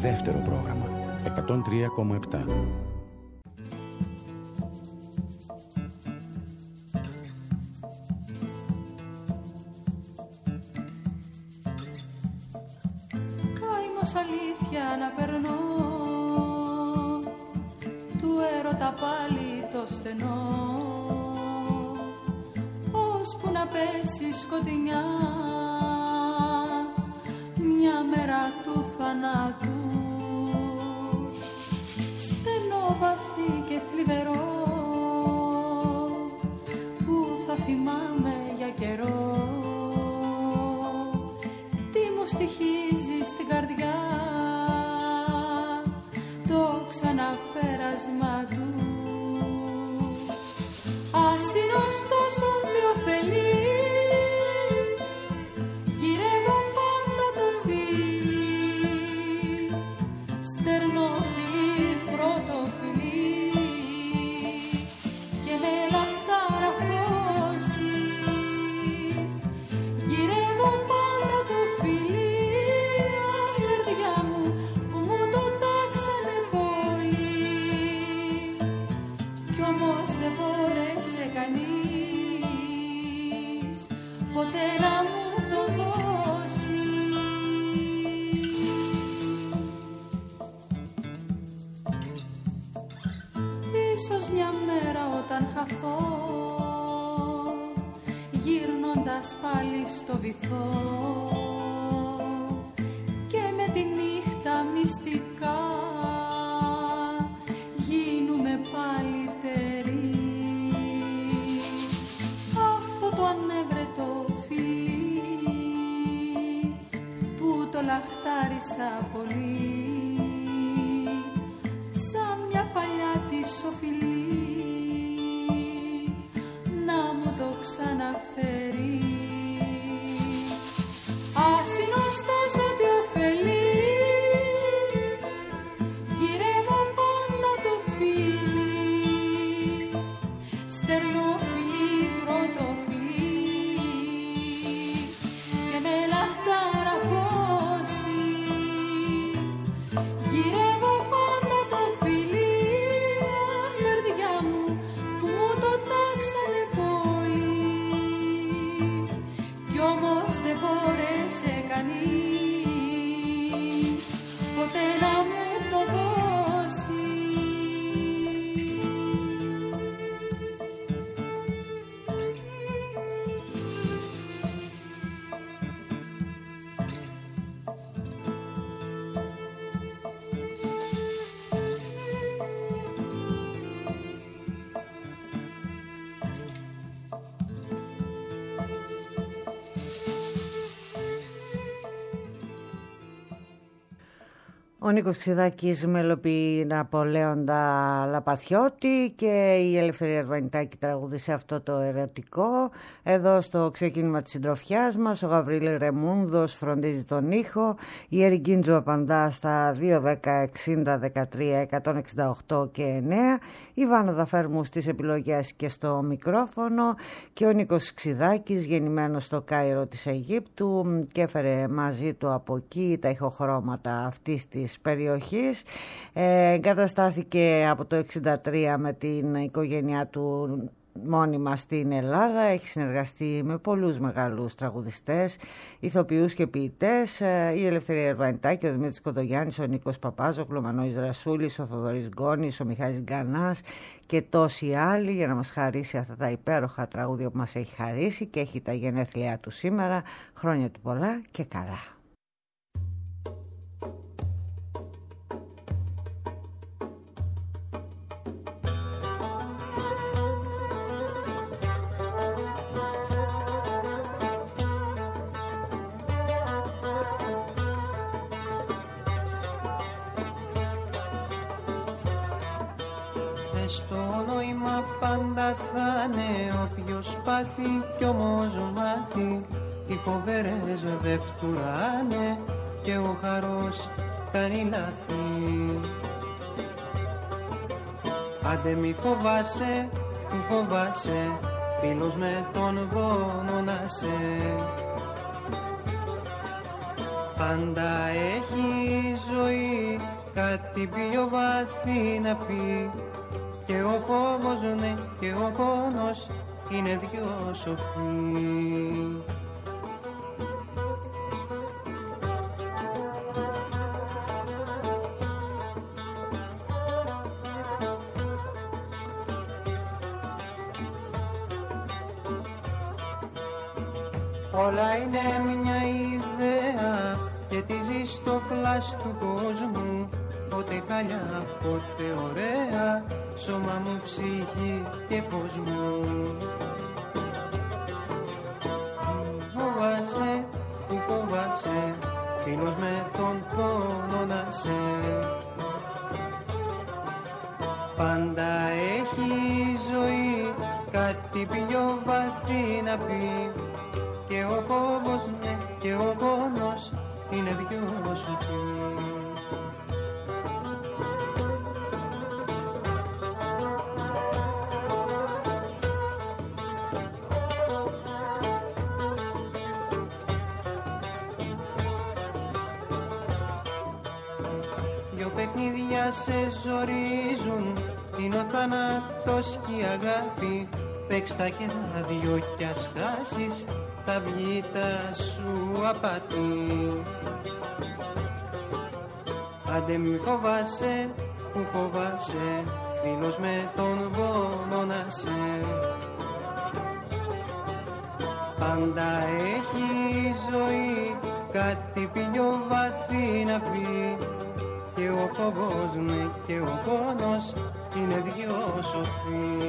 Δεύτερο πρόγραμμα 103,7. Καημός αλήθεια να περνώ, του έρωτα πάλι το στενό, ώσπου να πέσει σκοτεινιά μια μέρα του θανάτου. Στενό, βαθύ και θλιβερό, που θα θυμάμαι για καιρό, τι μου στοιχίζει στην καρδιά το ξαναπέρασμα του. Ας είναι ωστόσο τι ωφελεί, γυρεύω πάντα το φίλι, στερνό φιλί, πρώτο φιλί, και με λαχτάρα πόση. Γυρεύω πάντα το φιλί, αχ καρδιά μου, που μου το τάξανε πολύ, κι όμως δεν μπόρεσε κανείς ποτέ να μου το δώσει. Ίσως μια μέρα όταν χαθώ, γύρνοντας πάλι στο βυθό, και με τη νύχτα μυστικά γίνουμε πάλι τερί, αυτό το ανέβρετο φιλί που το λαχτάρισα πολύ, σαν μια παλιά της οφειλή να μου το ξαναφέρει. Ας είναι ωστόσο τι ωφελεί, γυρεύω πάντα το φίλι, στερνό φιλί, πρώτο φιλί, και με λαχτάρα πόση. Γυρεύω πάντα το φιλί, αχ καρδιά μου, που μου το τάξανε πολύ, κι όμως δεν μπόρεσε κανείς ποτέ να μου το δώσει. Ο Νίκος Ξηδάκης μελοποιεί Ναπολέοντα Λαπαθιώτη και η Ελευθερία Αρβανιτάκη τραγούδισε αυτό το ερωτικό. Εδώ στο ξεκίνημα της συντροφιάς μας ο Γαβρίλη Ρεμούνδος φροντίζει τον ήχο, η Εριγκίντζο απαντά στα 2-10-60-13-168 και 9, η Βάνα Δαφέρμου στις επιλογές και στο μικρόφωνο, και ο Νίκος Ξηδάκης γεννημένος στο Κάιρο της Αιγύπτου και έφερε μαζί του από εκεί τα ηχοχρώματα αυτής της περιοχής. Εγκαταστάθηκε από το 1963 με την οικογένειά του μόνιμα στην Ελλάδα. Έχει συνεργαστεί με πολλούς μεγάλους τραγουδιστές, ηθοποιούς και ποιητές, η Ελευθερία Αρβανιτάκη, ο Δημήτρης Κοντογιάννης, ο Νίκος Παπάζοκλου, ο Μανώης Ρασούλης, ο Θοδωρής Γκόνης, ο Μιχάλης Γκανάς και τόσοι άλλοι, για να μας χαρίσει αυτά τα υπέροχα τραγούδια που μας έχει χαρίσει, και έχει τα γενέθλιά του σήμερα. Χρόνια του πολλά και καλά. Στο νόημα πάντα θα είναι όποιος πάθει κι όμως μάθει. Οι φοβερές δε φτουράνε και ο χαρός κάνει λάθη. Άντε μη φοβάσαι, που φοβάσαι, φίλος με τον πόνο να σε. Πάντα έχει ζωή κάτι πιο βαθύ να πει. Και ο φόβος ναι και ο πόνος είναι δυο σοφοί. Όλα είναι μια ιδέα και τη ζει στο φλάς του κόσμου. Πότε χαλιά, πότε ωραία, σώμα μου, ψυχή και φως μου. Φοβάσαι, που φοβάσαι, φίλος με τον πόνο να σε. Πάντα έχει η ζωή κάτι πιο βαθύ να πει. Και ο φόβος ναι και ο πόνος είναι δυο σοφοί. Δυο παιχνίδια σε ζορίζουν, είναι ο θάνατος και η αγάπη. Παίξ' τα και ένα δυο κι ας χάσεις, θα βγει τα σου απατή. Άντε μη φοβάσαι, που φοβάσαι, φίλος με τον πόνο να σε. Πάντα έχει η ζωή κάτι πιο βαθύ να πει. Και ο φόβος ναι και ο πόνος είναι δυο σοφοί.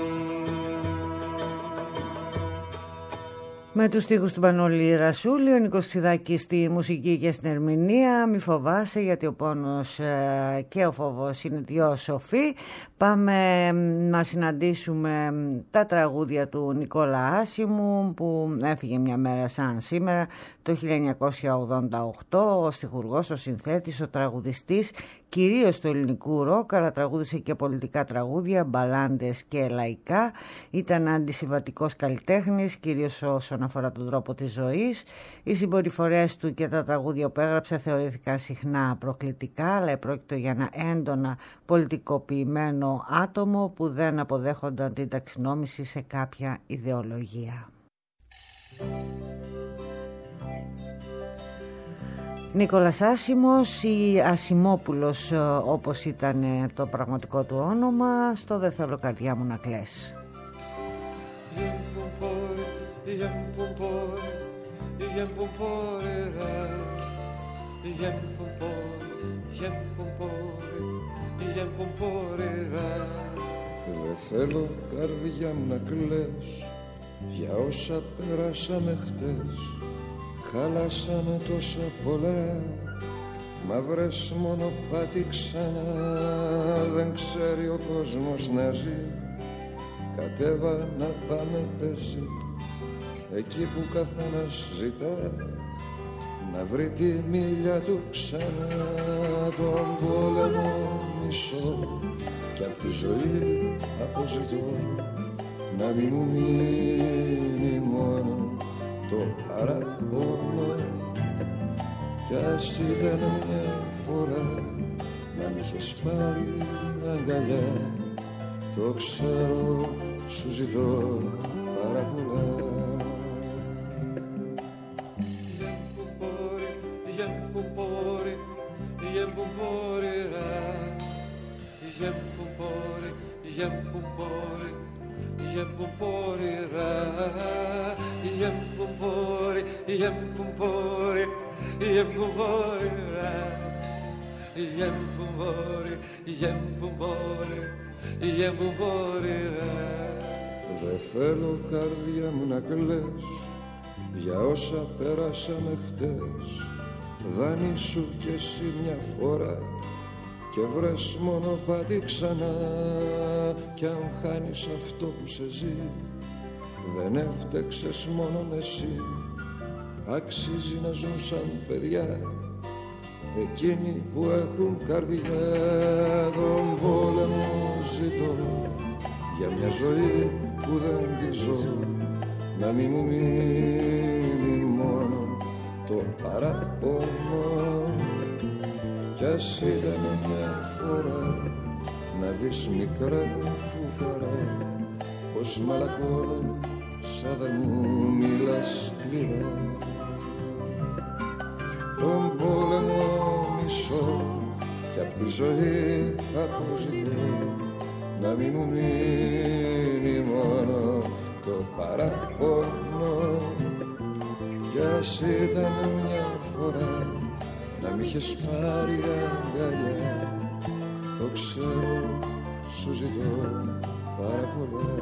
Με τους στίχους του Μανώλη Ρασούλη, ο Νίκος Ξηδάκης στη μουσική και στην ερμηνεία. Μη φοβάσαι, γιατί ο πόνος και ο φόβος είναι δυο σοφοί. Πάμε να συναντήσουμε τα τραγούδια του Νικόλα Άσημου, που έφυγε μια μέρα σαν σήμερα το 1988. Ο στιχουργός, ο συνθέτης, ο τραγουδιστής κυρίως του ελληνικού ροκ, αλλά τραγούδισε και πολιτικά τραγούδια, μπαλάντες και λαϊκά. Ήταν αντισυμβατικός καλλιτέχνης, κυρίως όσον αφορά τον τρόπο της ζωής. Οι συμπεριφορές του και τα τραγούδια που έγραψε θεωρήθηκαν συχνά προκλητικά, αλλά πρόκειται για ένα έντονα πολιτικοποιημένο άτομο που δεν αποδέχονταν την ταξινόμηση σε κάποια ιδεολογία. Νίκολας Άσημος ή Ασημόπουλος, όπως ήταν το πραγματικό του όνομα, στο «Δεν θέλω καρδιά μου να κλαις». Δεν θέλω καρδιά μου να κλαις για όσα περάσαμε χτες. Χαλάσαμε τόσα πολλά, μα βρες μονοπάτι ξανά. Δεν ξέρει ο κόσμος να ζει, κατέβα να πάμε πεζί. Εκεί που καθένας ζητά να βρει τη μίλια του ξανά. Τον πόλεμο μισώ κι απ' τη ζωή αποζητώ, να μην μου μείνει μόνο το παραπονό. Κι ας ήταν μια φορά να μ' είχες πάρει αγκαλιά, το ξέρω σου ζητώ πάρα πολλά. Δεν θέλω καρδιά μου να κλαις για όσα πέρασαμε χτες. Δανείσου κι εσύ μια φορά και βρες μονοπάτι ξανά. Κι αν χάνεις αυτό που σε ζει, δεν έφτεξες μόνον εσύ. Αξίζει να ζουν σαν παιδιά εκείνοι που έχουν καρδιά. Τον πόλεμο ζητώ για μια ζωή που δεν τη ζω, να μην μου μείνει μόνο το παραπονό. κι ας ήταν μια φορά να δεις μικρά φουκαρά πως μαλακώνουν σαν δεν μου μιλάς σκληρά. Τον πόλεμο μισώ κι απ' τη ζωή αποζητώ να μην μου μείνει μόνο το παραπονό. Κι ας ήταν μια φορά να μ' είχες πάρει αγκαλιά, το ξέρω σου ζητώ πάρα πολλά.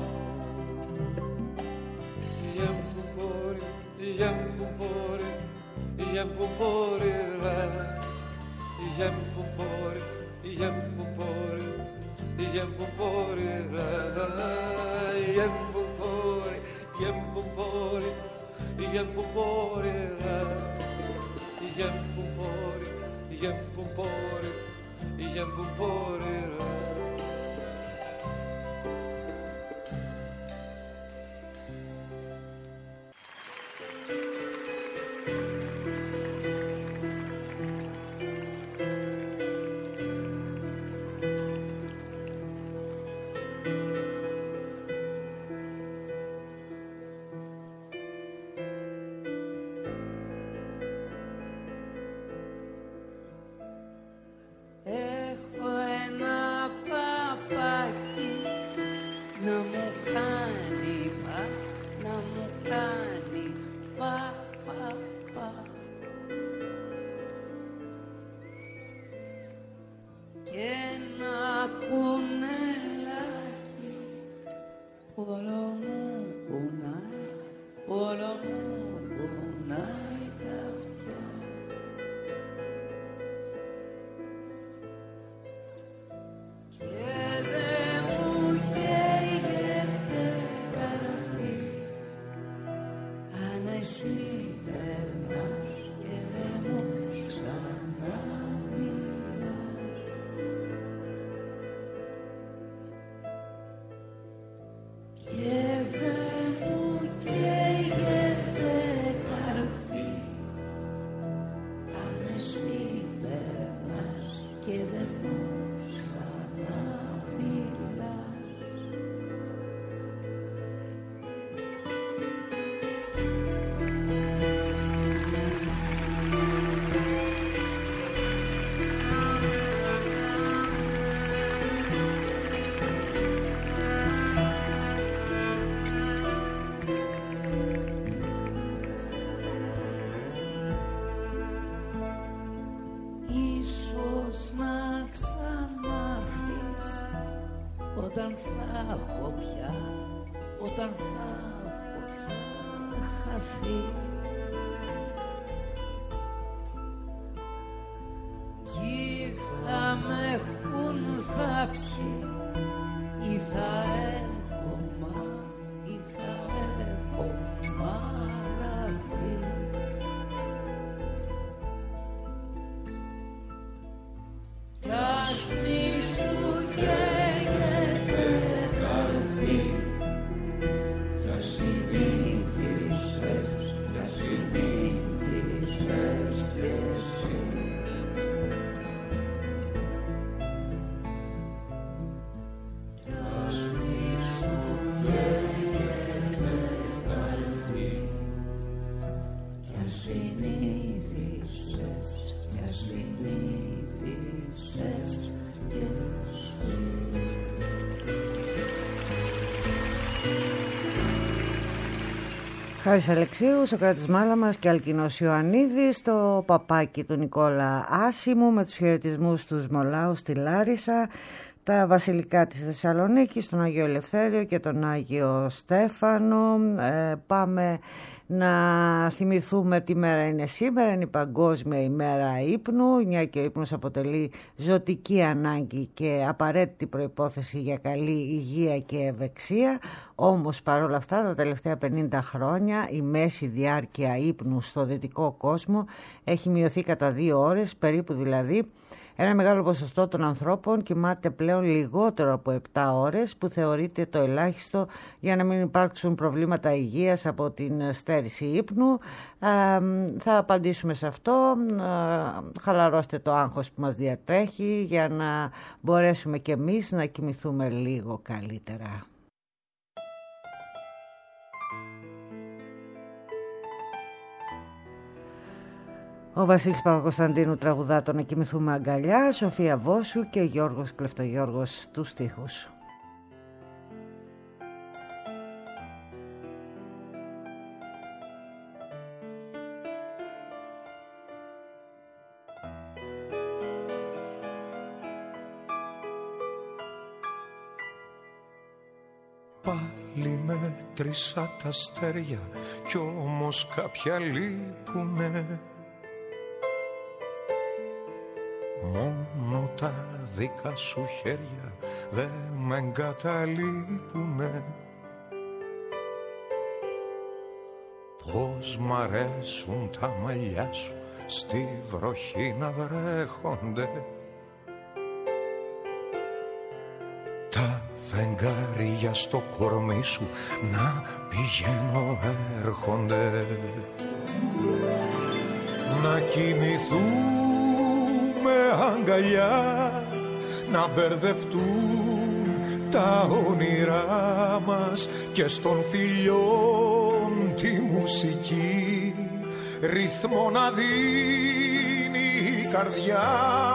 Όταν θα έχω πια, όταν θα έχω πια χαθεί, κι θα με έχουν θάψει ή θα έχω ή θα έχω μαραθεί. Κι ας μη σου καίγεται καρφί, κι ας συνήθισες, κι ας συνήθισες κι εσύ. Κι ας μη σου καίγεται καρφί, κι ας συνήθισες, κι ας συνήθισες κι εσύ. Χάρης Αλεξίου, Σοκράτης Μάλαμας και Αλκινός Ιωαννίδης, το παπάκι του Νικόλα Άσημου με τους χαιρετισμούς του Μολάου στη Λάρισα, τα βασιλικά της Θεσσαλονίκης, τον Άγιο Ελευθέριο και τον Άγιο Στέφανο. Πάμε να θυμηθούμε τι μέρα είναι σήμερα. Είναι η Παγκόσμια ημέρα ύπνου, μια και ο ύπνος αποτελεί ζωτική ανάγκη και απαραίτητη προϋπόθεση για καλή υγεία και ευεξία. Όμως παρόλα αυτά τα τελευταία 50 χρόνια η μέση διάρκεια ύπνου στο δυτικό κόσμο έχει μειωθεί κατά 2 ώρες, περίπου δηλαδή Ένα μεγάλο ποσοστό των ανθρώπων κοιμάται πλέον λιγότερο από 7 ώρες, που θεωρείται το ελάχιστο για να μην υπάρξουν προβλήματα υγείας από την στέρηση ύπνου. Θα απαντήσουμε σε αυτό. Χαλαρώστε το άγχος που μας διατρέχει για να μπορέσουμε και εμείς να κοιμηθούμε λίγο καλύτερα. Ο Βασίλης Παπακοσταντίνου τραγουδά το «Να κοιμηθούμε αγκαλιά», Σοφία Βόσου και Γιώργος Κλεφτογιώργος στους στίχους. Πάλι μέτρησα τα αστέρια κι όμως κάποια λείπουνε. Μόνο τα δικά σου χέρια δε με εγκαταλείπουνε. Πώς μ' αρέσουν τα μαλλιά σου στη βροχή να βρέχονται. Τα φεγγάρια στο κορμί σου να πηγαίνω έρχονται. Να κοιμηθούν αγκαλιά, να μπερδευτούν τα όνειρά μας και στον φιλιών τη μουσική ρυθμό να δίνει η καρδιά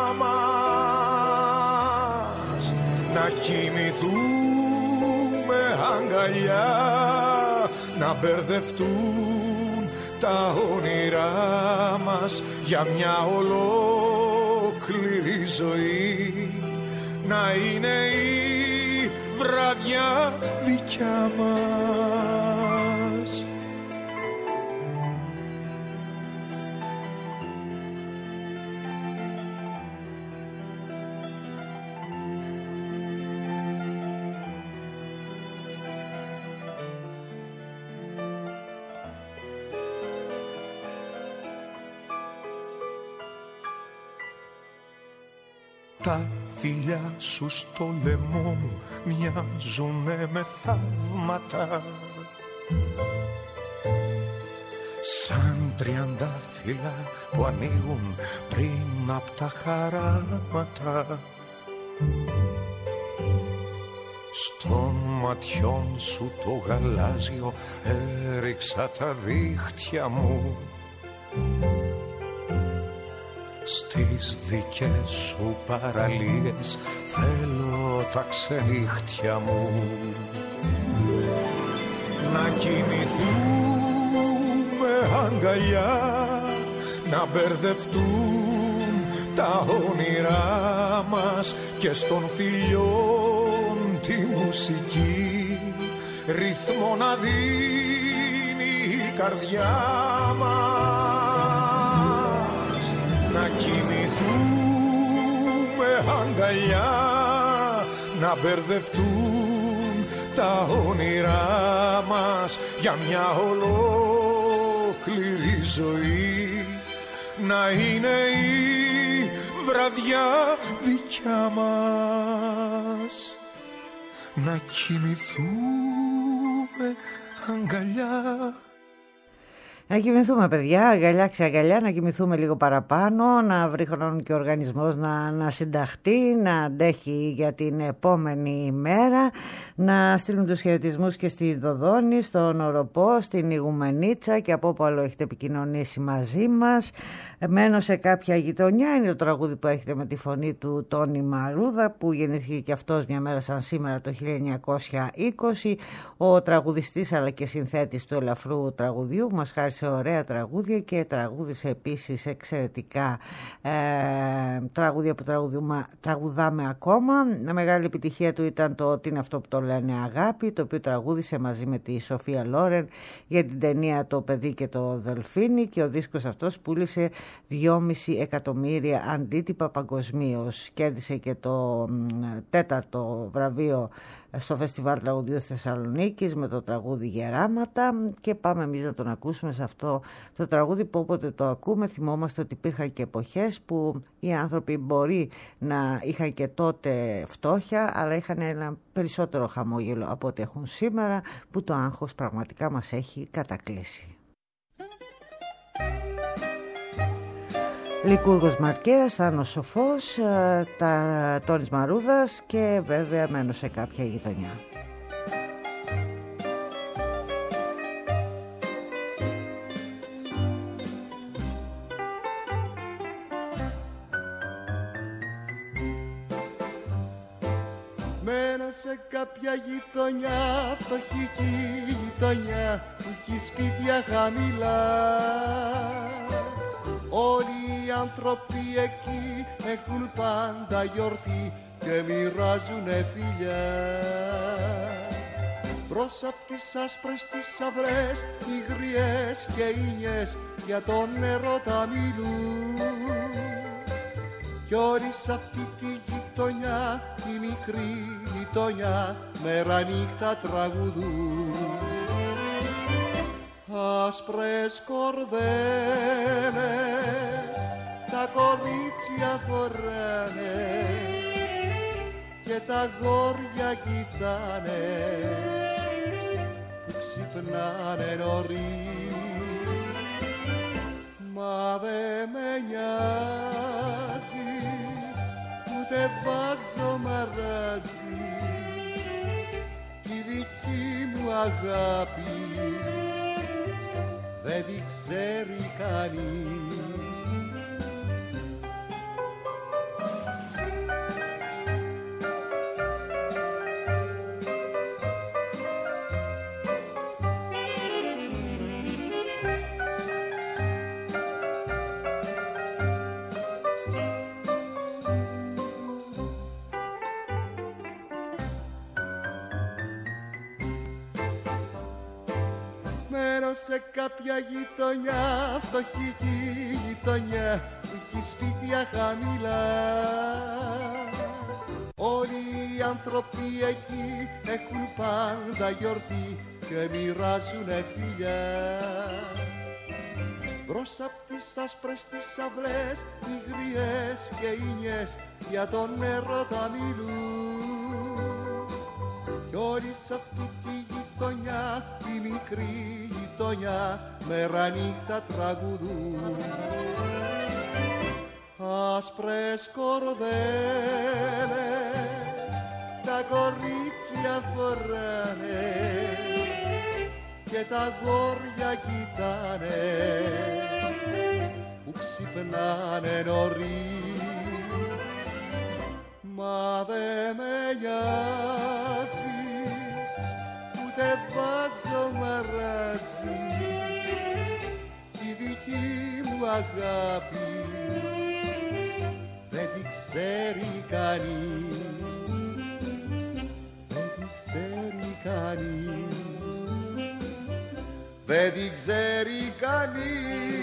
μας. Να κοιμηθούμε αγκαλιά, να μπερδευτούν τα όνειρά μας για μια ολόκληρη ζωή, να είναι η βραδιά δικιά μας. Τα φιλιά σου στο λαιμό μου μοιάζουνε με θαύματα, σαν 30 φύλλα που ανοίγουν πριν απ' τα χαράματα. Στον ματιών σου το γαλάζιο έριξα τα δίχτυα μου, στις δικές σου παραλίες θέλω τα ξενύχτια μου. Να κοιμηθούμε αγκαλιά, να μπερδευτούν τα όνειρά μας και στον φιλιών τη μουσική ρυθμό να δίνει η καρδιά μας. Να κοιμηθούμε αγκαλιά, να μπερδευτούν τα όνειρά μας για μια ολόκληρη ζωή, να είναι η βραδιά δικιά μας. Να κοιμηθούμε αγκαλιά. Να κοιμηθούμε, παιδιά, αγκαλιά ξαγκαλιά, να κοιμηθούμε λίγο παραπάνω, να βρει χρόνο και ο οργανισμός να συνταχτεί, να αντέχει για την επόμενη ημέρα, να στείλουν τους χαιρετισμούς και στη Δοδόνη, στον Οροπό, στην Ιγουμενίτσα και από όπου άλλο έχετε επικοινωνήσει μαζί μας. Μένω σε κάποια γειτονιά, είναι το τραγούδι που έρχεται με τη φωνή του Τόνι Μαρούδα, που γεννήθηκε και αυτός μια μέρα σαν σήμερα το 1920, ο τραγουδιστής αλλά και συνθέτης του ελαφρού τραγουδιού, που μας χάρισε ωραία τραγούδια και τραγούδισε επίσης εξαιρετικά τραγούδια που τραγουδάμε ακόμα. Μια μεγάλη επιτυχία του ήταν το «Τι είναι αυτό που το λένε αγάπη», το οποίο τραγούδισε μαζί με τη Σοφία Λόρεν για την ταινία «Το παιδί και το δελφίνι», και ο δίσκος αυτός πούλησε 2,5 εκατομμύρια αντίτυπα παγκοσμίως. Κέρδισε και το 4ο βραβείο στο Φεστιβάλ Τραγουδιού Θεσσαλονίκης με το τραγούδι Γεράματα, και πάμε εμείς να τον ακούσουμε σε αυτό το τραγούδι που όποτε το ακούμε θυμόμαστε ότι υπήρχαν και εποχές που οι άνθρωποι μπορεί να είχαν και τότε φτώχεια, αλλά είχαν ένα περισσότερο χαμόγελο από ό,τι έχουν σήμερα, που το άγχος πραγματικά μας έχει κατακλείσει. Λικούργος Μαρκέας, Άνος Σοφός, Τόνης Μαρούδας και βέβαια μένω σε κάποια γειτονιά. Μένω σε κάποια γειτονιά, φτωχική γειτονιά που έχει σπίτια χαμηλά. Όλοι οι άνθρωποι εκεί έχουν πάντα γιορτή και μοιράζουνε φιλιά. Μπρος απ' τις άσπρες τις αυρές, οι γριές και οι νιές για τον έρωτα μιλούν. Κι όλοι σ' αυτή τη γειτονιά, τη μικρή γειτονιά, μέρα νύχτα τραγουδούν. Άσπρες κορδέλες τα κορίτσια φοράνε και τα αγόρια κοιτάνε που ξυπνάνε νωρίς. Μα δε με νοιάζει, ούτε βάζω μαράζι τη δική μου αγάπη δεν τη ξέρει κανείς. Σε κάποια γειτονιά, φτωχική γειτονιά που έχει σπίτια χαμηλά. Όλοι οι άνθρωποι εκεί έχουν πάντα γιορτή και μοιράζουνε φιλιά. Μπρος απ' τις άσπρες τις αυλές, οι γριές και οι νιές για τον έρωτα μιλούν. Κι όλοι σ' αυτή τη γειτονιά, τη μικρή γειτονιά, μέρα νύχτα τραγουδούν. Άσπρες κορδέλες τα κορίτσια φοράνε και τα αγόρια κοιτάνε που ξυπνάνε νωρίς. Μα δε με νοιάζει, ούτε βάζω μαράζι τη δική μου αγάπη δεν τη ξέρει κανείς, δεν τη ξέρει κανείς, δεν τη ξέρει κανείς.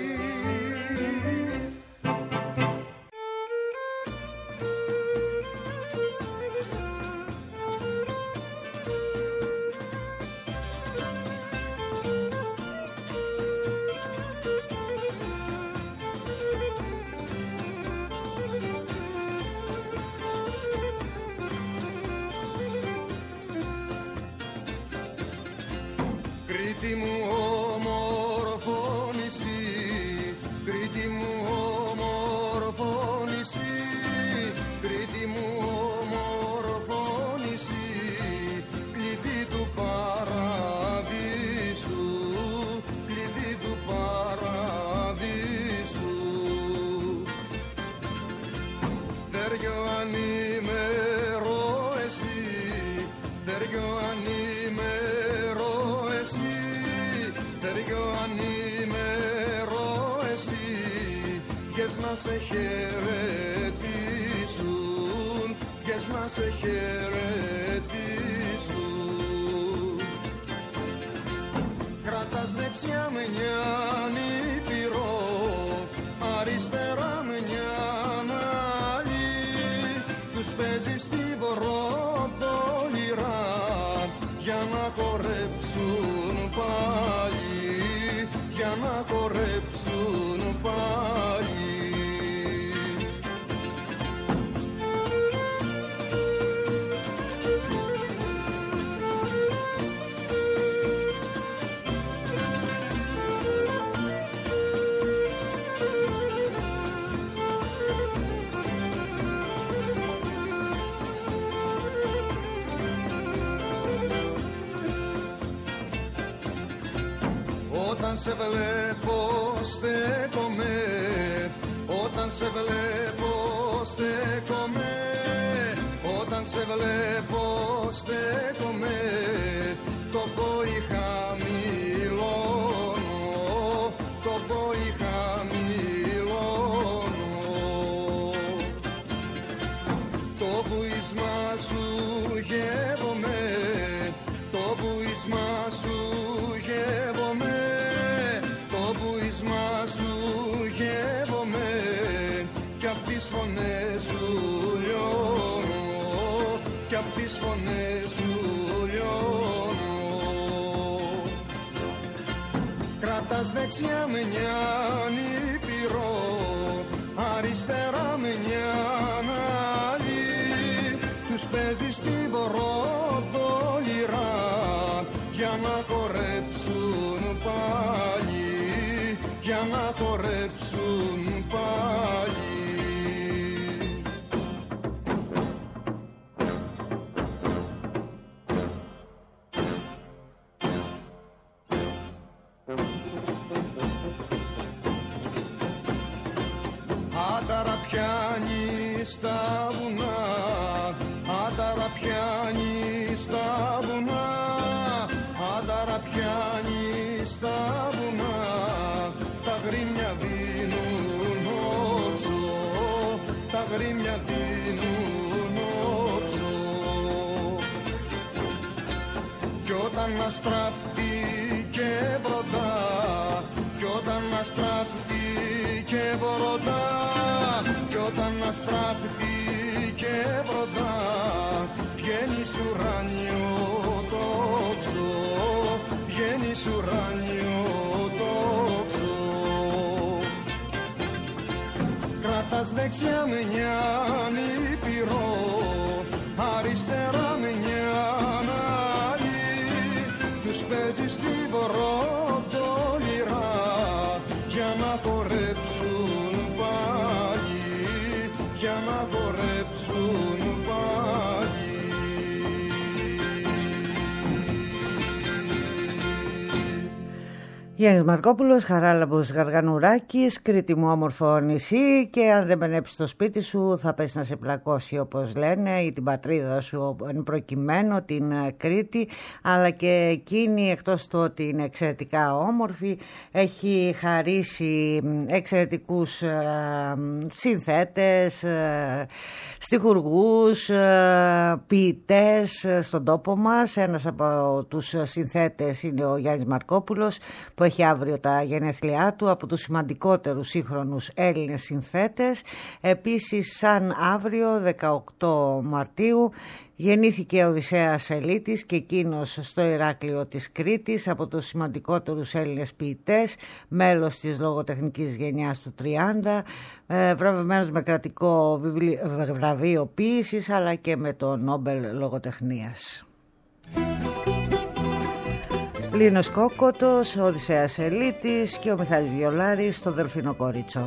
Κρήτη μου όμορφο νησί, Κρήτη μου όμορφο νησί, Κρήτη μου όμορφο νησί, κλειδί του παραδείσου, κλειδί του παραδείσου. Θέριο ανήμερο εσύ, θέριο ανήμερο εσύ, θέριο ανήμερο εσύ, ποιες να σε χαιρετήσουν, ποιες να σε χαιρετήσουν. Κρατάς δεξιά μια νηπηρό, αριστερά μια άλλη, τους παίζεις στη βορρόπολη πάλι, για να χορέψουν πάλι. Όταν σε βλέπω στέκομαι, όταν σε βλέπω στέκομαι, όταν σε βλέπω στέκομαι, το πόη χαμηλώνω, το πόη χαμηλώνω. Το βουίσμα σου γεύομαι, το βουίσμα σου γεύομαι, το βουίσμα σου γεύομαι, κι απ' τις φωνές σου λιώνω, κι απ' τις φωνές σου λιώνω. Κρατάς δεξιά με νιάν ήπειρο, αριστερά με νιάν άλλη, τους παίζεις στην πορτολιρά, για να χορέψουν πάλι, για να χορέψουν πάλι. Άνταρα πιάνει στα βουνά, άνταρα πιάνει στα βουνά, άνταρα πιάνει στα βουνά, τα γρήμια δίνουν όξο, τα γρήμια δίνουν όξο. Κι όταν αστράφτηκε μπροστά, κι όταν αστράφτηκε μπροστά, κι όταν αστράφτηκε μπροστά, βγαίνεις ουράνιο τόξο, βγαίνεις ουράνιο τόξο. Κρατάς δεξιά με νιάν ήπειρο, αριστερά με νιάν άλλη, τους παίζεις στην πορτολιρά, για να χορέψουν πάλι, για να χορέψουν πάλι. Γιάννης Μαρκόπουλος, Χαράλαμπος Γαργανουράκης, Κρήτη μου όμορφο νησί, και αν δεν πενέψεις στο σπίτι σου θα πες να σε πλακώσει, όπως λένε, ή την πατρίδα σου εν προκειμένου, την Κρήτη, αλλά και εκείνη, εκτός του ότι είναι εξαιρετικά όμορφη, έχει χαρίσει εξαιρετικούς συνθέτες, στιχουργούς, ποιητές στον τόπο μας. Ένας από τους συνθέτες είναι ο Γιάννης Μαρκόπουλος, που έχει αύριο τα γενέθλιά του, από τους σημαντικότερους σύγχρονους Έλληνες συνθέτες. Επίσης, σαν αύριο 18 Μαρτίου γεννήθηκε ο Οδυσσέας Ελίτης, και εκείνος στο Ηράκλειο της Κρήτης, από τους σημαντικότερους Έλληνες ποιητές, μέλος της λογοτεχνικής γενιάς του 30, βραβευμένος με κρατικό βραβείο ποίησης, αλλά και με το Νόμπελ Λογοτεχνίας. Λίνος Κόκοτος, ο Οδυσσέας Ελίτης και ο Μιχάλης Βιολάρης στο Δελφίνο Κόριτσο.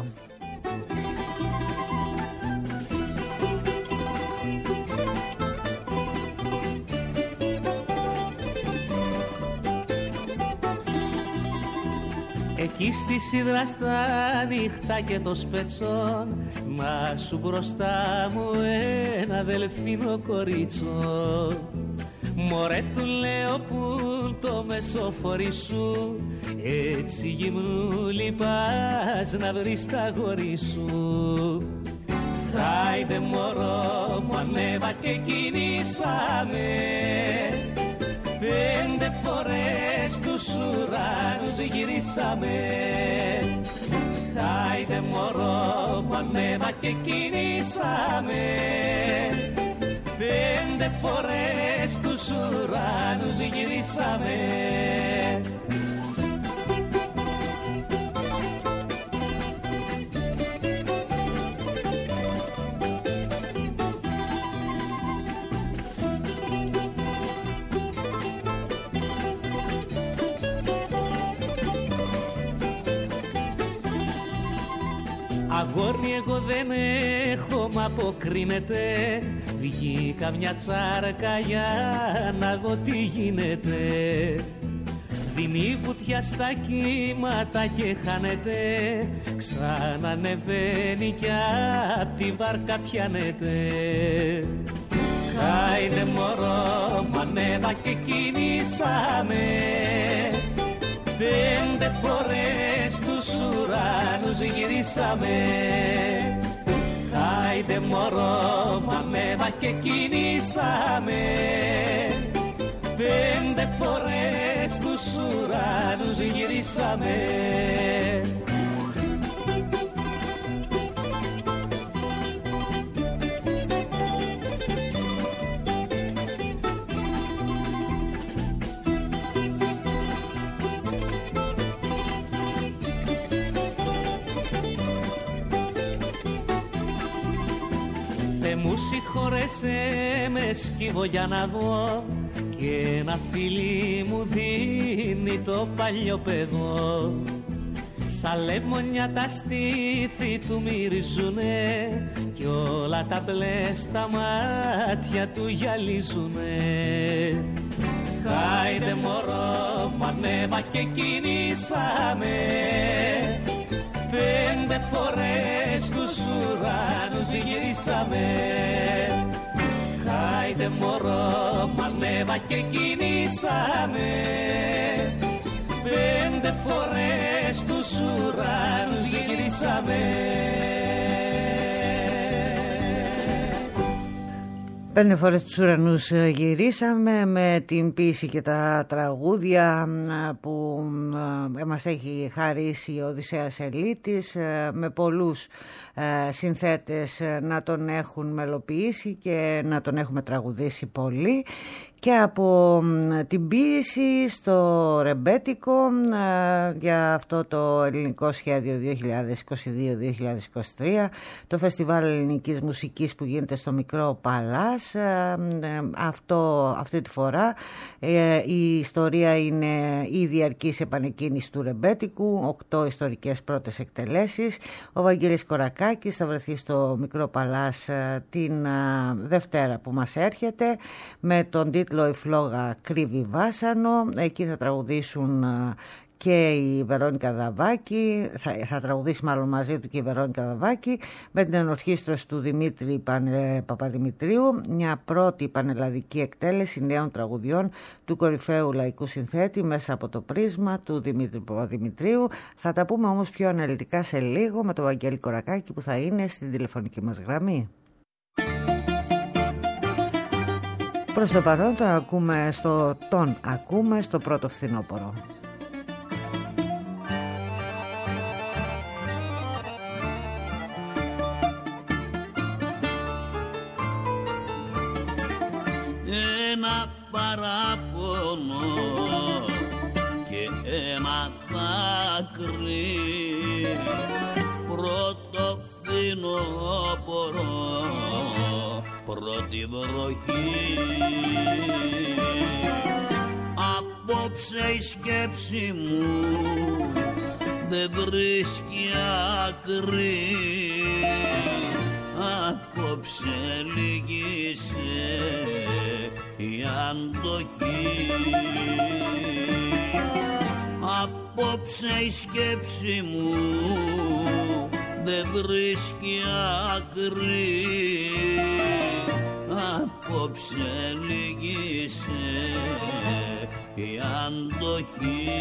Εκεί στη σίδρα στα νύχτα και το σπετσόν, μα σου μπροστά μου ένα δελφίνο κορίτσο. Μωρέ του λέω που το μεσοφορί σου, έτσι γυμνούλη πας να βρεις τα αγόρι σου. Χάιντε μωρό μου, ανέβα και κινήσαμε, 5 φορές τους ουρανούς γυρίσαμε. Χάιντε μωρό μου, ανέβα και κινήσαμε, 5 φορές τους ουρανούς γυρίσαμε. Αγόρι εγώ δεν έχω, μ' αποκρίνεται. Βγήκα μια τσάρκα για να δω τι γίνεται. Δίνει βουτιά στα κύματα και χάνεται. Ξανανεβαίνει κι απ' τη βάρκα πιάνεται. Χάιντε μωρό, μ' ανέβα και κινήσαμε. 5 φορές τους ουρανούς γυρίσαμε. Χάιντε μωρό, μ' ανέβα και κινήσαμε. 5 φορές τους ουρανούς γυρίσαμε. Συγχώρεσέ με, σκύβω για να δω. Και ένα φίλι μου δίνει το παλιό παιδό. Σαν λεμονιά τα στήθη του μυρίζουνε. Κι όλα τα μπλε στα μάτια του γυαλίζουνε. Χάιντε μωρό, μ' ανέβα και κινήσαμε. 5 φορές τους ουρανούς γυρίσαμε. Χάιντε μωρό, μ' ανέβα και κινήσαμε. 5 φορές τους ουρανούς γυρίσαμε. 5 φορές τους ουρανούς γυρίσαμε, με την ποίηση και τα τραγούδια που μας έχει χαρίσει ο Οδυσσέας Ελίτης, με πολλούς συνθέτες να τον έχουν μελοποιήσει και να τον έχουμε τραγουδήσει πολύ. Και από την ποίηση στο ρεμπέτικο για αυτό το ελληνικό σχέδιο 2022-2023, το Φεστιβάλ Ελληνικής Μουσικής που γίνεται στο Μικρό Παλάς. Αυτή τη φορά η ιστορία είναι η διαρκής επανεκκίνηση του ρεμπέτικου, 8 ιστορικές πρώτες εκτελέσεις. Ο Βαγγέλης Κορακάκης θα βρεθεί στο Μικρό Παλάς την Δευτέρα που μας έρχεται, με τον τίτλο «Η φλόγα κρύβει βάσανο». Εκεί θα τραγουδήσουν και η Βερόνικα Δαβάκη, θα τραγουδήσει μάλλον μαζί του και η Βερόνικα Δαβάκη, με την ενορχήστρωση του Δημήτρη Παπαδημητρίου, μια πρώτη πανελλαδική εκτέλεση νέων τραγουδιών του κορυφαίου λαϊκού συνθέτη μέσα από το πρίσμα του Δημήτρη Παπαδημητρίου. Θα τα πούμε όμως πιο αναλυτικά σε λίγο με τον Βαγγέλη Κορακάκη που θα είναι στην τηλεφωνική μας γραμμή. Προς το παρόν τον ακούμε στο πρώτο φθινόπωρο. Ένα παράπονο και ένα δάκρυ, πρώτο φθινόπωρο, πρώτη βροχή. Απόψε η σκέψη μου δεν βρίσκει άκρη. Απόψε λύγησε η αντοχή. Απόψε η σκέψη μου δεν βρίσκει άκρη. Απόψε λύγησε η αντοχή.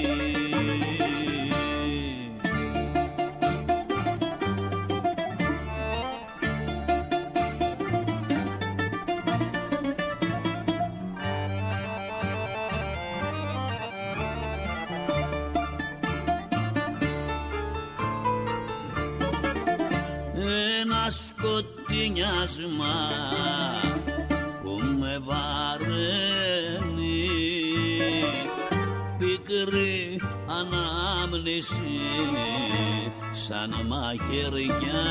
Ένα σκοτεινιάσμα που με βαραίνει, πικρή ανάμνηση σαν μαχαιριά.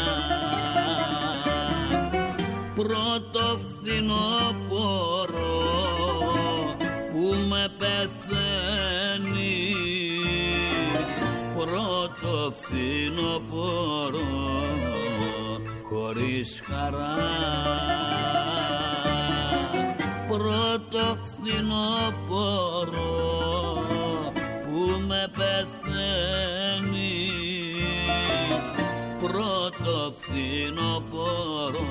Πρώτο φθινόπωρο που με πεθαίνει, πρώτο φθινόπωρο χωρίς χαρά. Πρώτο φθινόπωρο που με πεθαίνει, πρώτο φθινόπωρο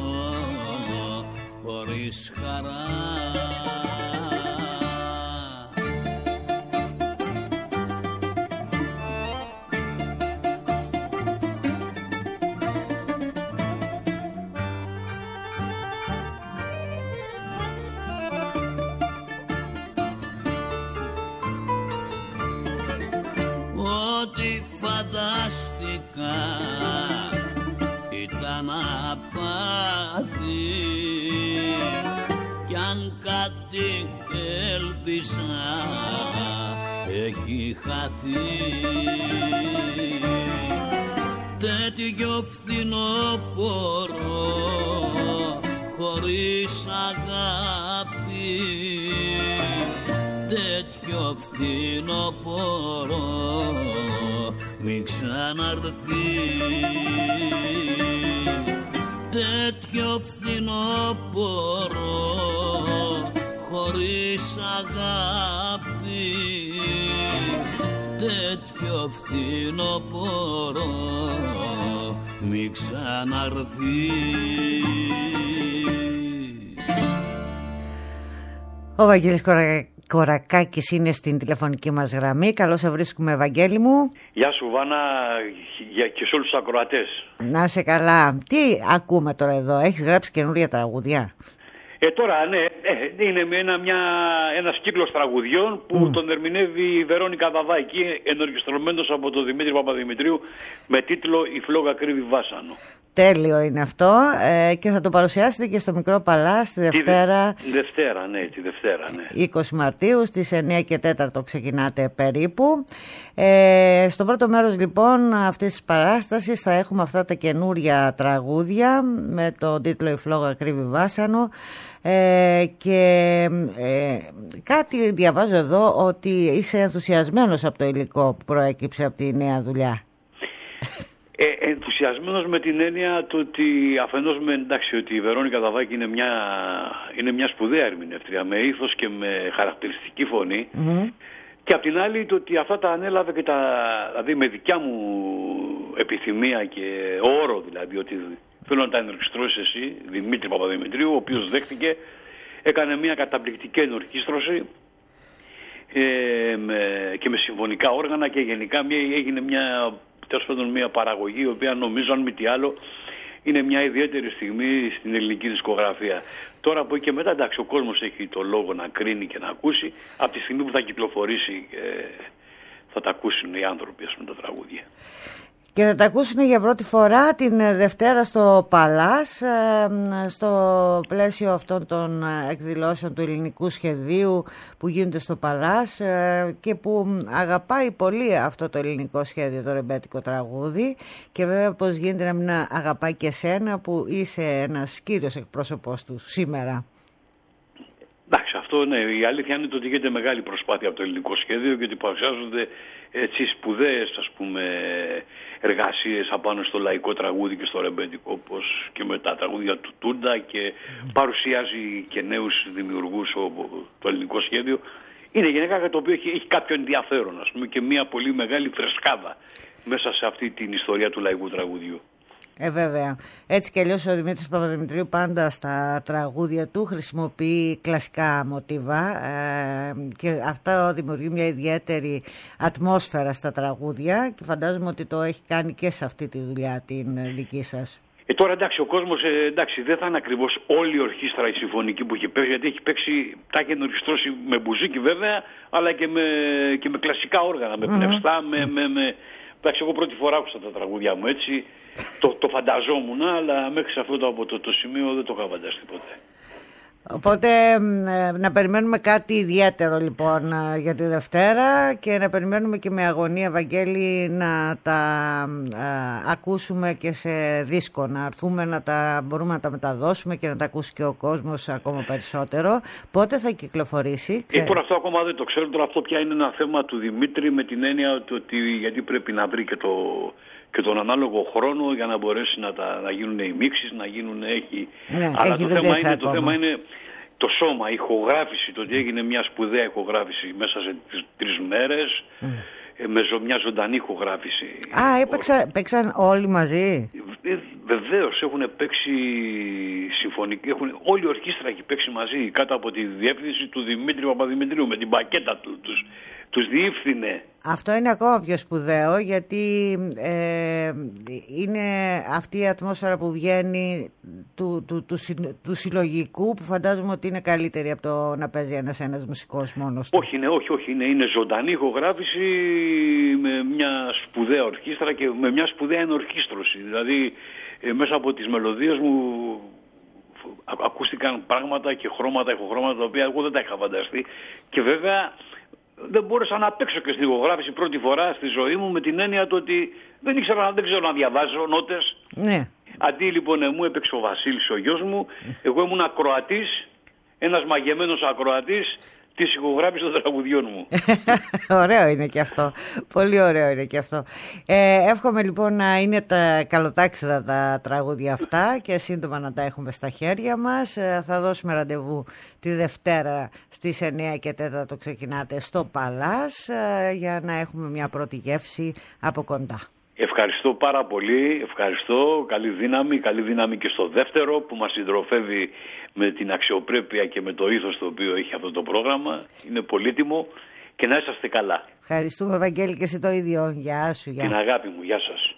χωρίς χαρά. Ό,τι φαντάστηκα ήταν απάτη, κι αν κάτι έλπιζα έχει χαθεί. Τέτοιο φθινόπωρο χωρίς αγάπη, τέτοιο φθινόπωρο μην ξαναρθεί. Τέτοιο φθινόπωρο χωρίς αγάπη, τέτοιο φθινόπωρο μην ξαναρθεί. Ο Βαγγέλης Κορακάκης είναι στην τηλεφωνική μας γραμμή. Καλώς σε βρίσκουμε, Βαγγέλη μου. Γεια σου, Βάνα, και σε όλους τους ακροατές. Να σε καλά. Τι ακούμε τώρα εδώ, έχεις γράψει καινούρια τραγούδια? Τώρα ναι, είναι ένας κύκλος τραγουδιών που τον ερμηνεύει η Βερόνικα Δαδάκη, ενορχιστρωμένος από τον Δημήτρη Παπαδημητρίου, με τίτλο «Η φλόγα κρύβει βάσανο». Τέλειο είναι αυτό, και θα το παρουσιάσετε και στο Μικρό Παλάς τη Δευτέρα. Τη Δευτέρα, ναι. 20 Μαρτίου στις 9 και 4 ξεκινάτε περίπου. Στο πρώτο μέρος λοιπόν αυτής της παράστασης θα έχουμε αυτά τα καινούρια τραγούδια με το τίτλο «Η φλόγα κρύβει βάσανο». Και κάτι διαβάζω εδώ, ότι είσαι ενθουσιασμένος από το υλικό που προέκυψε από τη νέα δουλειά. Ενθουσιασμένος με την έννοια του ότι αφενός ότι η Βερόνικα Δαδάκη είναι μια σπουδαία ερμηνεύτρια με ήθος και με χαρακτηριστική φωνή, και απ' την άλλη το ότι αυτά τα ανέλαβε και δηλαδή με δικιά μου επιθυμία και όρο, δηλαδή ότι θέλω να τα ενορχιστρώσεις εσύ, Δημήτρη Παπαδημητρίου, ο οποίος δέχτηκε, έκανε μια καταπληκτική ενορχίστρωση και με συμφωνικά όργανα, και γενικά έγινε μια παραγωγή η οποία νομίζω, αν μη τι άλλο, είναι μια ιδιαίτερη στιγμή στην ελληνική δισκογραφία. Τώρα από εκεί και μετά, εντάξει, ο κόσμος έχει το λόγο να κρίνει και να ακούσει. Από τη στιγμή που θα κυκλοφορήσει θα τα ακούσουν οι άνθρωποι, ας πούμε, τα τραγούδια. Και θα τα ακούσουν για πρώτη φορά την Δευτέρα στο Παλάς, στο πλαίσιο αυτών των εκδηλώσεων του ελληνικού σχεδίου που γίνονται στο Παλάς, και που αγαπάει πολύ αυτό το ελληνικό σχέδιο, το ρεμπέτικο τραγούδι, και βέβαια πώς γίνεται να μην αγαπάει και εσένα που είσαι ένας κύριος εκπρόσωπος του σήμερα. Εντάξει, αυτό ναι, η αλήθεια είναι ότι γίνεται μεγάλη προσπάθεια από το ελληνικό σχέδιο και ότι παρουσιάζονται έτσι σπουδαίες, ας πούμε, εργασίες απάνω στο λαϊκό τραγούδι και στο ρεμπέτικο, όπως και με τα τραγούδια του Τούντα, και παρουσιάζει και νέους δημιουργούς το ελληνικό σχέδιο. Είναι γενικά κάτι το οποίο έχει κάποιο ενδιαφέρον, ας πούμε, και μια πολύ μεγάλη φρεσκάδα μέσα σε αυτή την ιστορία του λαϊκού τραγουδιού. Βέβαια. Έτσι κι αλλιώς ο Δημήτρης Παπαδημητρίου πάντα στα τραγούδια του χρησιμοποιεί κλασικά μοτίβα, και αυτό δημιουργεί μια ιδιαίτερη ατμόσφαιρα στα τραγούδια, και φαντάζομαι ότι το έχει κάνει και σε αυτή τη δουλειά την δική σας. Τώρα εντάξει, ο κόσμος δεν θα είναι ακριβώς όλη η ορχήστρα η συμφωνική που έχει παίξει, γιατί έχει παίξει, τα έχει ενορχιστρώσει με μπουζίκι βέβαια, αλλά και με κλασικά όργανα, με πνευστά, εντάξει, εγώ πρώτη φορά άκουσα τα τραγούδια μου έτσι, το φανταζόμουν, αλλά μέχρι σε αυτό το σημείο δεν το είχα φανταστεί ποτέ. Οπότε να περιμένουμε κάτι ιδιαίτερο λοιπόν για τη Δευτέρα και να περιμένουμε και με αγωνία, Βαγγέλη, να τα ακούσουμε και σε δίσκο, να έρθουμε μπορούμε να τα μεταδώσουμε και να τα ακούσει και ο κόσμος ακόμα περισσότερο. Πότε θα κυκλοφορήσει? Τώρα αυτό ακόμα δεν το ξέρω. Τώρα αυτό πια είναι ένα θέμα του Δημήτρη, με την έννοια ότι γιατί πρέπει να βρει και τον ανάλογο χρόνο για να μπορέσει να γίνουν οι μίξεις, να γίνουν αλλά το θέμα είναι το σώμα, η ηχογράφηση, το ότι έγινε μια σπουδαία ηχογράφηση μέσα σε 3 μέρες, με μια ζωντανή ηχογράφηση. Παίξαν όλοι μαζί? Βεβαίως, έχουν παίξει συμφωνικοί, όλη η ορχήστρα έχει παίξει μαζί, κάτω από τη διεύθυνση του Δημήτρη Παπαδημητρίου, με την πακέτα τους διεύθυνε. Αυτό είναι ακόμα πιο σπουδαίο, γιατί είναι αυτή η ατμόσφαιρα που βγαίνει του συλλογικού, που φαντάζομαι ότι είναι καλύτερη από το να παίζει ένας μουσικός μόνος του. Όχι, είναι ζωντανή ηχογράφηση με μια σπουδαία ορχήστρα και με μια σπουδαία ενορχήστρωση. Δηλαδή μέσα από τις μελωδίες μου ακούστηκαν πράγματα και ηχοχρώματα τα οποία εγώ δεν τα είχα φανταστεί, και βέβαια δεν μπόρεσα να παίξω και στην ηχογράφηση πρώτη φορά στη ζωή μου, με την έννοια του ότι δεν ξέρω να διαβάζω νότες. Ναι. Αντί λοιπόν μου έπαιξε ο Βασίλης, ο γιος μου, εγώ ήμουν ακροατής, ένας μαγεμένος ακροατής της ηχογράφησης των τραγουδιών μου. Ωραίο είναι και αυτό. Πολύ ωραίο είναι και αυτό. Εύχομαι λοιπόν να είναι τα καλοτάξιδα τα τραγούδια αυτά και σύντομα να τα έχουμε στα χέρια μας. Θα δώσουμε ραντεβού τη Δευτέρα στις 9 και 4 ξεκινάτε στο Παλάς, για να έχουμε μια πρώτη γεύση από κοντά. Ευχαριστώ πάρα πολύ, ευχαριστώ, καλή δύναμη και στο δεύτερο που μας συντροφεύει με την αξιοπρέπεια και με το ήθος το οποίο έχει αυτό το πρόγραμμα. Είναι πολύτιμο και να είσαστε καλά. Ευχαριστούμε, Βαγγέλη, και εσύ το ίδιο. Γεια σου. Την αγάπη μου, γεια σας.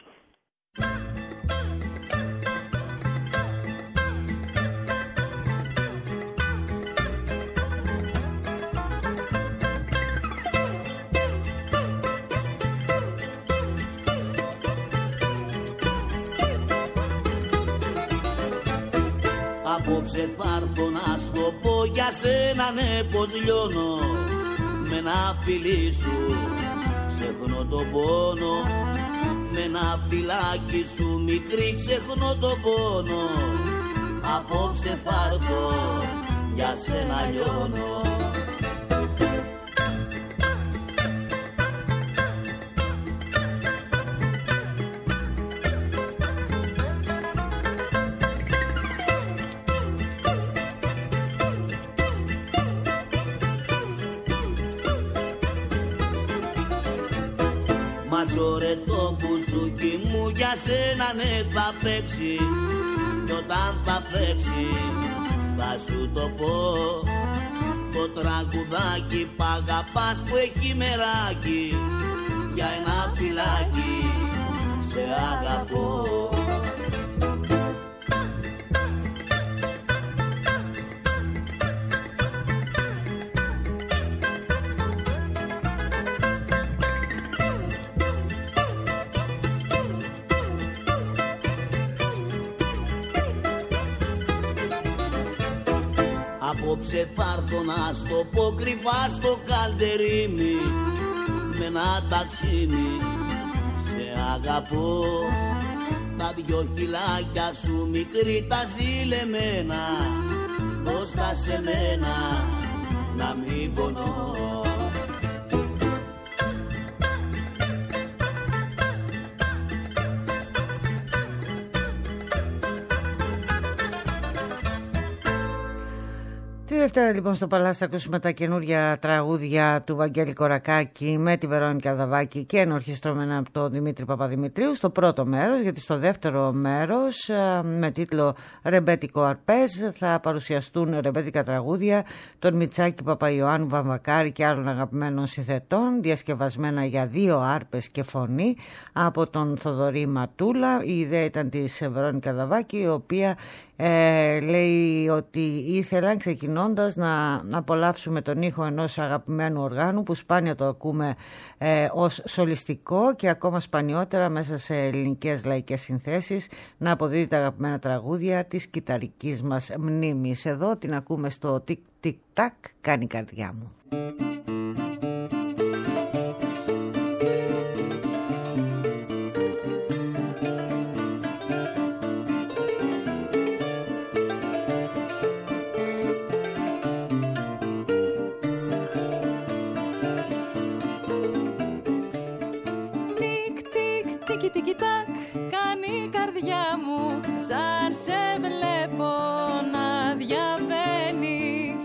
Απόψε θα έρθω να στο πω για σένα, ναι, πως λιώνω. Με ένα φιλί σου ξεχνώ τον πόνο, με ένα φυλάκι σου μικρή ξεχνώ τον πόνο. Απόψε θα έρθω για σένα λιώνω. Ματσόρε το μπουζούκι μου για σένα, ναι, θα παίξει, κι όταν θα παίξει θα σου το πω. Το τραγουδάκι π' αγαπάς που έχει μεράκι, για ένα φυλάκι σε αγαπώ. Απόψε θα έρθω να στο πω κρυφά στο καλτερίμι, με ένα ταξίμι σε αγαπώ. Τα δυο χυλάκια σου μικρή τα ζηλεμένα, δώσ' τα σε μένα να μην πονώ. Τη Δευτέρα λοιπόν στο Παλάς θα ακούσουμε τα καινούργια τραγούδια του Βαγγέλη Κορακάκη με τη Βερόνικα Δαβάκη και ενορχιστρώμενα από τον Δημήτρη Παπαδημητρίου στο πρώτο μέρος, γιατί στο δεύτερο μέρος με τίτλο Ρεμπέτικο Αρπέζ θα παρουσιαστούν ρεμπέτικα τραγούδια των Μιτσάκη, Παπαϊωάννου, Βαμβακάρη και άλλων αγαπημένων συνθετών, διασκευασμένα για 2 άρπες και φωνή από τον Θοδωρή Ματούλα. Η ιδέα ήταν της Βερόνικα Δαβάκη, η οποία Λέει ότι ήθελαν ξεκινώντας να απολαύσουμε τον ήχο ενός αγαπημένου οργάνου που σπάνια το ακούμε ως σολιστικό και ακόμα σπανιότερα μέσα σε ελληνικές λαϊκές συνθέσεις να αποδίδει τα αγαπημένα τραγούδια της κιταρικής μας μνήμης. Εδώ την ακούμε στο τικ τικ τακ κάνει η καρδιά μου. Τικ-τικ-τακ κάνει η καρδιά μου, σαν σε βλέπω να διαβαίνεις.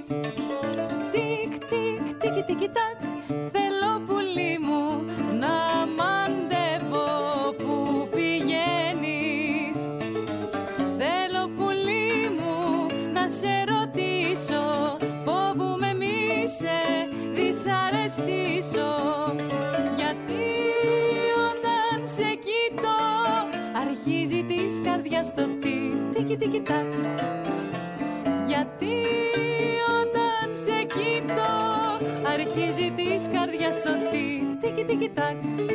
Τικ-τικ-τικ-τικ-τακ, θέλω πουλί μου να μαντεύω που πηγαίνεις. Θέλω πουλί μου να σε ρωτήσω, φοβούμαι μη σε δυσαρεστήσω. Γιατί σε κοιτώ, αρχίζει της καρδιάς το τικ-τικ-τακ. Γιατί όταν σε κοιτώ, αρχίζει της καρδιάς το τικ-τικ-τακ.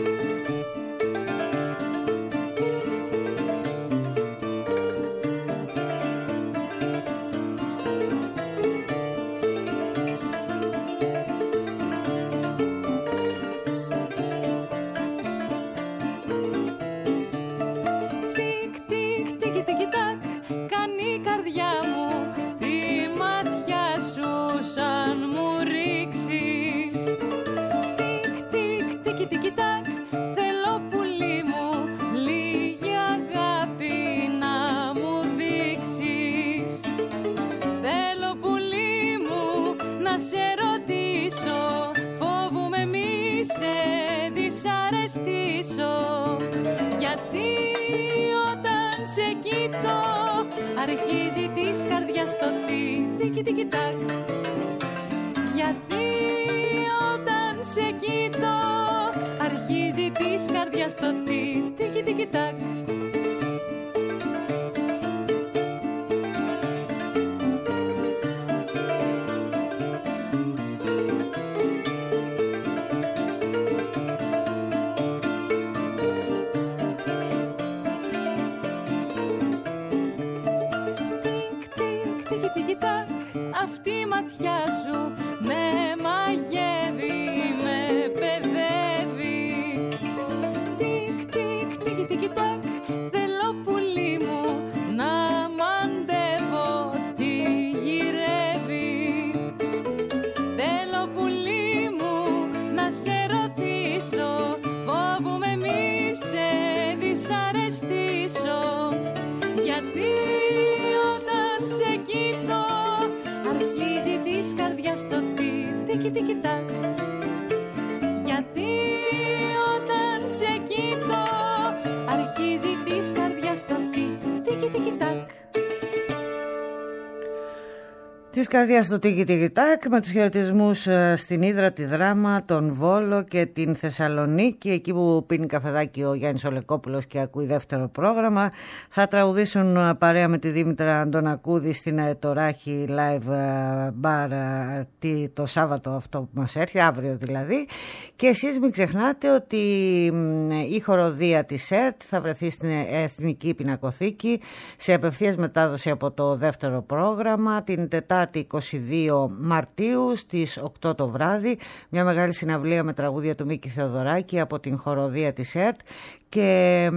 Γιατί όταν σε κοιτώ, αρχίζει της καρδιάς το τικ-τικ-τακ. Γιατί όταν σε κοιτώ, αρχίζει της καρδιάς το τικ-τικ-τακ. Αυτή η ματιά σου με μαγεύει, με παιδεύει. Τικ-τικ-τικ-τικ-τακ, θέλω πουλί μου να μαντεύω τι γυρεύει. Θέλω πουλί μου να σε ρωτήσω, φοβούμαι μη σε δυσαρεστήσω. Γιατί όταν σε κοιτώ, αρχίζει της καρδιάς το τικ-τικ-τακ. Γιατί όταν σε κοιτώ, αρχίζει της καρδιάς το τικ-τικ-τακ. Της καρδιάς του τικ-τικ-τακ, με τους χαιρετισμούς στην Ύδρα, τη Δράμα, τον Βόλο και την Θεσσαλονίκη, εκεί που πίνει καφεδάκι ο Γιάννης Ολεκόπουλος και ακούει δεύτερο πρόγραμμα. Θα τραγουδήσουν παρέα με τη Δήμητρα Αντωνακούδη στην Αετοράχη Live Bar το Σάββατο αυτό που μας έρχεται, αύριο δηλαδή. Και εσείς μην ξεχνάτε ότι η χοροδία της ΕΡΤ θα βρεθεί στην Εθνική Πινακοθήκη σε απευθείας μετάδοση από το δεύτερο πρόγραμμα την Τετάρτη 22 Μαρτίου στις 8 το βράδυ, μια μεγάλη συναυλία με τραγούδια του Μίκη Θεοδωράκη από την χοροδία της ΕΡΤ. Και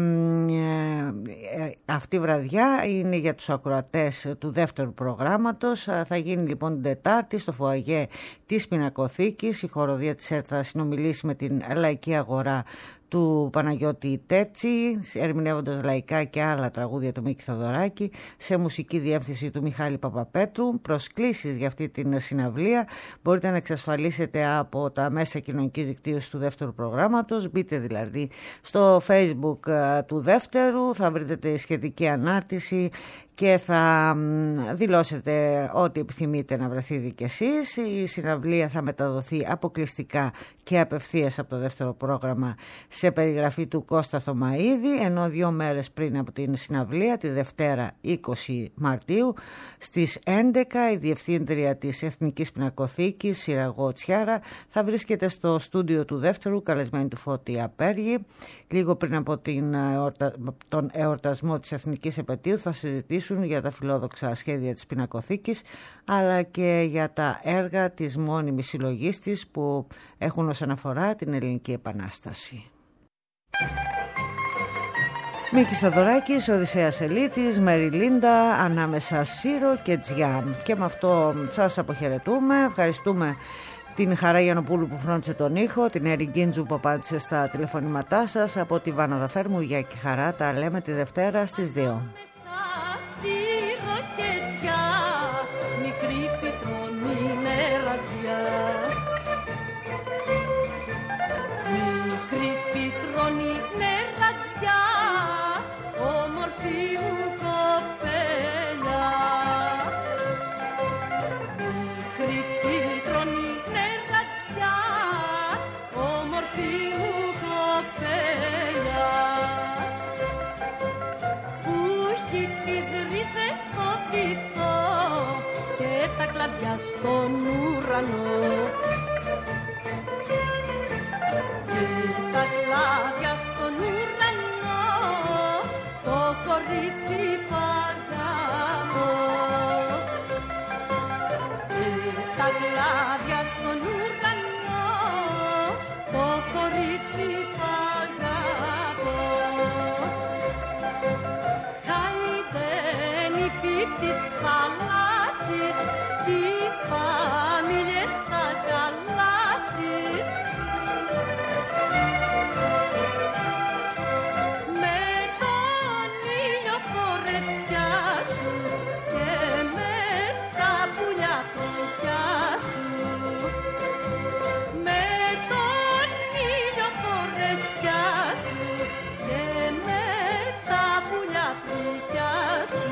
αυτή η βραδιά είναι για τους ακροατές του δεύτερου προγράμματος. Θα γίνει λοιπόν την Τετάρτη στο φοαγέ της Πινακοθήκης. Η χοροδία της ΕΡΤ θα συνομιλήσει με την Λαϊκή Αγορά του Παναγιώτη Τέτση, ερμηνεύοντας λαϊκά και άλλα τραγούδια του Μίκη Θεοδωράκη, σε μουσική διεύθυνση του Μιχάλη Παπαπέτρου. Προσκλήσεις για αυτή την συναυλία μπορείτε να εξασφαλίσετε από τα μέσα κοινωνικής δικτύωσης του δεύτερου προγράμματος. Μπείτε δηλαδή στο Facebook του δεύτερου, θα βρείτε τη σχετική ανάρτηση και θα δηλώσετε ό,τι επιθυμείτε να βρεθείτε κι εσείς. Η συναυλία θα μεταδοθεί αποκλειστικά και απευθείας από το δεύτερο πρόγραμμα σε περιγραφή του Κώστα Θωμαΐδη, ενώ 2 μέρες πριν από την συναυλία, τη Δευτέρα 20 Μαρτίου, στις 11 η Διευθύντρια της Εθνικής Πινακοθήκης, Συραγώ Τσιάρα, θα βρίσκεται στο στούντιο του δεύτερου, καλεσμένη του Φώτη Απέργη. Λίγο πριν από τον εορτασμό της Εθνικής Επετείου θα συζητήσουν για τα φιλόδοξα σχέδια της Πινακοθήκης, αλλά και για τα έργα της μόνιμης συλλογής της που έχουν ως αναφορά την Ελληνική Επανάσταση. Μίκης Θοδωράκης, Οδυσσέας Ελίτης, Μεριλίντα, ανάμεσα Σύρο και Τζιάμ. Και με αυτό σας αποχαιρετούμε. Ευχαριστούμε την Χαρά Γιαννοπούλου που φρόντισε τον ήχο, την Έρη Γκίντζου που απάντησε στα τηλεφωνήματά σας. Από τη Βάνα Δαφέρμου, Γεια και Χαρά, τα λέμε τη Δευτέρα στις 2. Στον ουρανό και τα κλάδια στον ουρανό, το κορίτσι παγαβώ. Και τα κλάδια στον ουρανό, το κορίτσι παγαβώ. Χαϊδένει της θάλασσης, τι φάμιλες τα καλάσεις, με τον ήλιο φορεσιά σου και με τα πουλιά φωτιά σου, με τον ήλιο φορεσιά σου και με τα πουλιά φωτιά σου.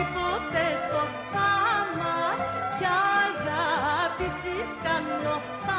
Κι αγάπησης κάνω